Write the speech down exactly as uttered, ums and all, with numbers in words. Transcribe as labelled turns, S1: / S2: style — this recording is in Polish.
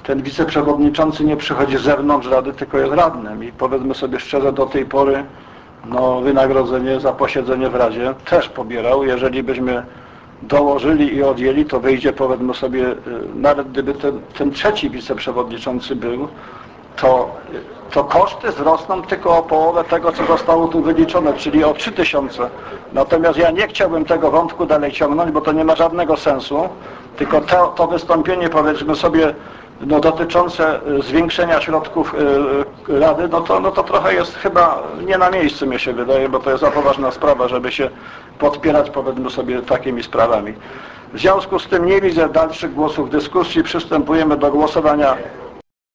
S1: ten wiceprzewodniczący nie przychodzi z zewnątrz Rady, tylko jest radnym i powiedzmy sobie szczerze, do tej pory no, wynagrodzenie za posiedzenie w Radzie też pobierał. Jeżeli byśmy dołożyli i odjęli, to wyjdzie, powiedzmy sobie, nawet gdyby ten, ten trzeci wiceprzewodniczący był, to, to koszty wzrosną tylko o połowę tego, co zostało tu wyliczone, czyli o trzy tysiące. Natomiast ja nie chciałbym tego wątku dalej ciągnąć, bo to nie ma żadnego sensu, tylko to, to wystąpienie, powiedzmy sobie, no, dotyczące zwiększenia środków y, Rady, no to, no to trochę jest chyba nie na miejscu, mi się wydaje, bo to jest za poważna sprawa, żeby się podpierać, powiedzmy sobie, takimi sprawami. W związku z tym nie widzę dalszych głosów w dyskusji. Przystępujemy do głosowania